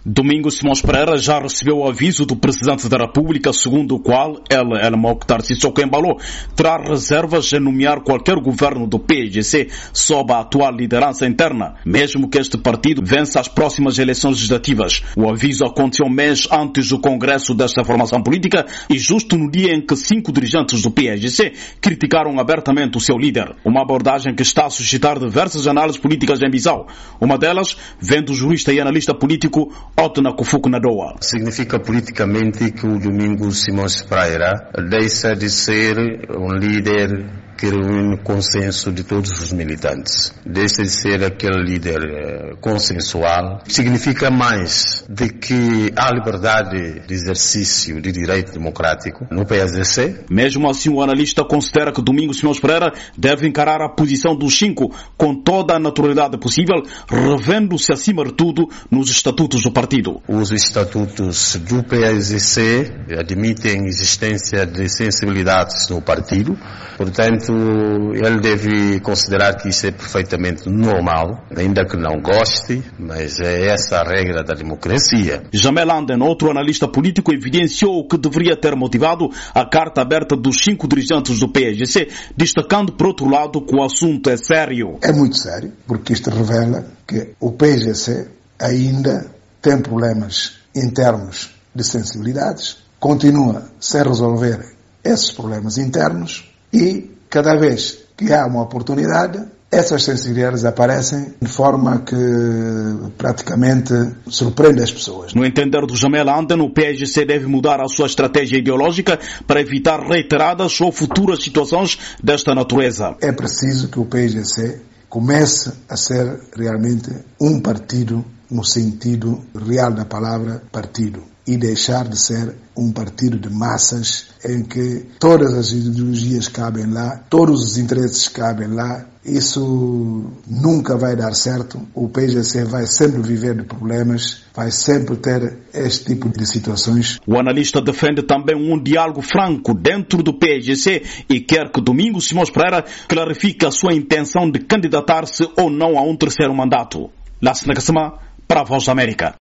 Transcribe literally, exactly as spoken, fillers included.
Domingos Simões Pereira já recebeu o aviso do Presidente da República, segundo o qual ele, El Mokhtar Sissoko Embalo, terá reservas em nomear qualquer governo do P S G C sob a atual liderança interna, mesmo que este partido vença as próximas eleições legislativas. O aviso aconteceu um mês antes do congresso desta formação política e justo no dia em que cinco dirigentes do P S G C criticaram abertamente o seu líder. Uma abordagem que está a suscitar diversas análises políticas em Bissau. Uma delas vem do jurista e analista político Otna Kufuku Nadoa. Significa politicamente que o Domingos Simões Pereira deixa de ser um líder que reúne o consenso de todos os militantes. Deixa de ser aquele líder uh, consensual. Significa mais de que há liberdade de exercício de direito democrático no P S G C. Mesmo assim, o analista considera que Domingos Simões Pereira deve encarar a posição dos cinco com toda a naturalidade possível, revendo-se acima de tudo nos estatutos do partido. Os estatutos do P S G C admitem a existência de sensibilidades no partido, portanto, ele deve considerar que isso é perfeitamente normal, ainda que não goste, mas é essa a regra da democracia. Jamel Anden, outro analista político, evidenciou o que deveria ter motivado a carta aberta dos cinco dirigentes do P S G C, destacando, por outro lado, que o assunto é sério. É muito sério, porque isto revela que o P S G C ainda tem problemas internos de sensibilidades, continua sem resolver esses problemas internos e cada vez que há uma oportunidade, essas sensibilidades aparecem de forma que praticamente surpreende as pessoas. No entender do Jamel Anden, o P S G C deve mudar a sua estratégia ideológica para evitar reiteradas ou futuras situações desta natureza. É preciso que o P S G C comece a ser realmente um partido no sentido real da palavra partido e deixar de ser um partido de massas em que todas as ideologias cabem lá, todos os interesses cabem lá. Isso nunca vai dar certo. O P S G C vai sempre viver de problemas, vai sempre ter este tipo de situações. O analista defende também um diálogo franco dentro do P S G C e quer que Domingos Simões Pereira clarifique a sua intenção de candidatar-se ou não a um terceiro mandato. Lássina Gassama, para a Voz da América.